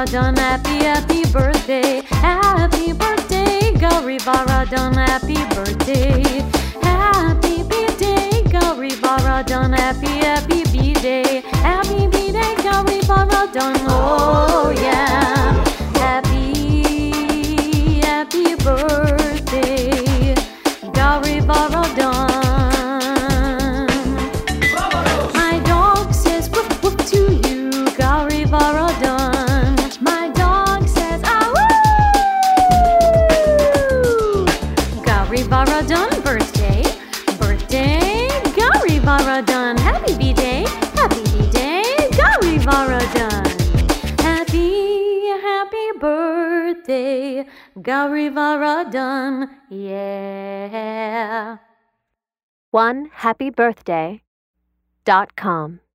Varadhan, happy birthday. Happy birthday, Gauri Varadhan, happy birthday. Happy B-Day, Gauri Varadhan, happy B-Day. Happy B-Day, Gauri Varadhan, oh yeah. Happy birthday, Gauri Varadhan. My dog says woof woof to you, Gauri Varadhan. My dog says ah woo. Gauri Varadhan, birthday, Gauri Varadhan. Happy B-Day, Gauri Varadhan. Happy birthday, Gauri Varadhan, yeah. OneHappyBirthday.com